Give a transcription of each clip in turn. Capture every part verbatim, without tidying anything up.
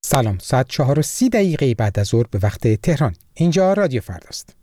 سلام، ساعت چهار و سی دقیقه بعد از ظهر به وقت تهران. اینجا رادیو فرداست.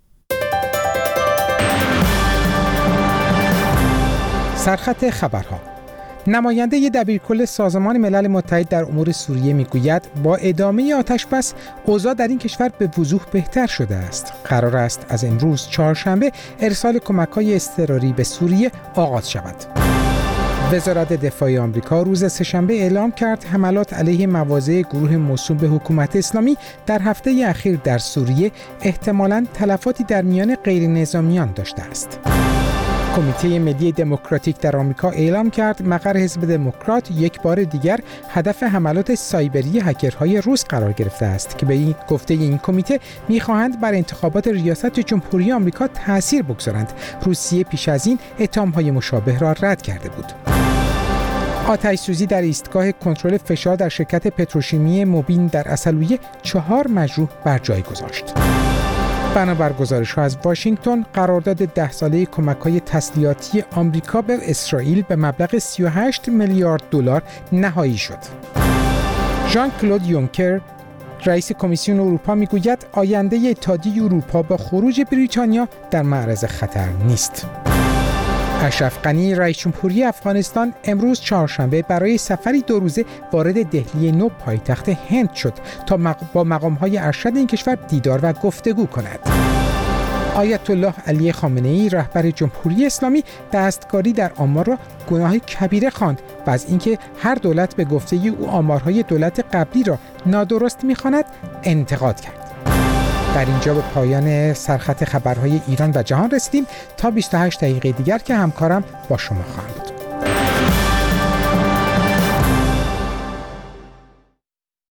سرخط خبرها. نماینده دبیرکل سازمان ملل متحد در امور سوریه میگوید با ادامه آتش‌بس اوضاع در این کشور به وضوح بهتر شده است. قرار است از امروز چهارشنبه ارسال کمک‌های اضطراری به سوریه آغاز شود. وزارت دفاع آمریکا روز سه‌شنبه اعلام کرد حملات علیه مواضع گروه موسوم به حکومت اسلامی در هفته اخیر در سوریه احتمالاً تلفاتی در میان غیر نظامیان داشته است. کمیته ملی دموکراتیک در آمریکا اعلام کرد مقر حزب دموکرات یک بار دیگر هدف حملات سایبری هکرهای روس قرار گرفته است که به این گفته این کمیته می‌خواهند بر انتخابات ریاست جمهوری آمریکا تأثیر بگذارند. روسیه پیش از این اتهام‌های مشابه را رد کرده بود. آتش‌سوزی در ایستگاه کنترل فشار در شرکت پتروشیمی موبین در عسلویه چهار مجروح بر جای گذاشت. بنابر گزارش‌ها از واشنگتن، قرارداد ده ساله کمک‌های تسلیحاتی آمریکا به اسرائیل به مبلغ سی و هشت میلیارد دلار نهایی شد. ژان کلود یونکر، رئیس کمیسیون اروپا میگوید آینده اتحادیه اروپا با خروج بریتانیا در معرض خطر نیست. اشرف غنی، رئیس جمهوری افغانستان، امروز چهارشنبه برای سفری دو روزه وارد دهلی نو پایتخت هند شد تا با مقام‌های ارشد این کشور دیدار و گفتگو کند. آیت الله علی خامنه‌ای، رهبر جمهوری اسلامی، دستکاری در آمار را گناه کبیره خواند و از اینکه هر دولت به گفته او آمارهای دولت قبلی را نادرست می‌خواند انتقاد کرد. در اینجا به پایان سرخط خبرهای ایران و جهان رسیدیم. تا بیست و هشت دقیقه دیگر که همکارم با شما خواهم بود.